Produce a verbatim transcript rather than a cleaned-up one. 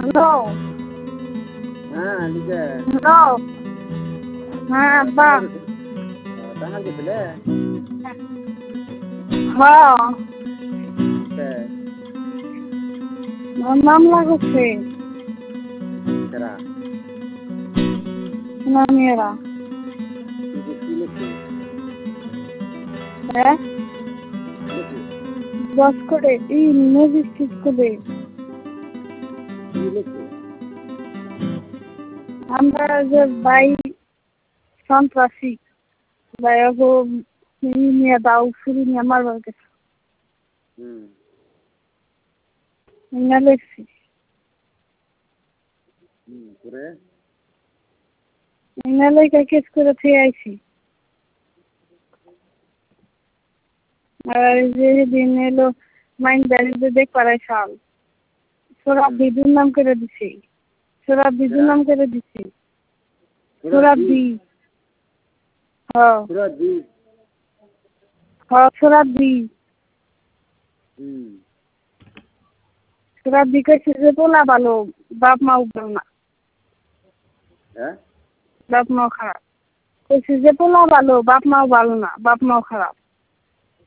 Hello. হ্যাঁ লিখে hello. হ্যাঁ আব্বা। টাঙ্গাল গেছিলে? হ্যাঁ। কে? আমার মামলা করছে। কারা? নানিয়েরা। কি কি কি লিখছে? হ্যাঁ? কি লিখছে? দশ করে এই ম্যাজিস্ট্রেট করে কি লিখছে? আমরা যে ভাই সন্ত্রাসী ভাইয়াগো নিয়ে দাও ছুরি নিয়ে মারবার গেছে হুম না লেখছি হুম করে না লেখা কেস করে থেকে আইছি। আর যে দিন এলো মাইন্ড ব্যারিজে দেখ পারাই সাল সোরাব বিদুর নাম করে দিছি সোরাব বিদুর নাম করে দিছি সোরাব দি হ্যাঁ সুরাত দি হ্যাঁ সোরাব দি হুম সোরাব দি কইছে যে পোলা ভালো বাপ মাও ভালো না হ্যাঁ বাপ মাও খারাপ কইছে যে পোলা ভালো বাপ মাও ভালো না বাপ মাও খারাপ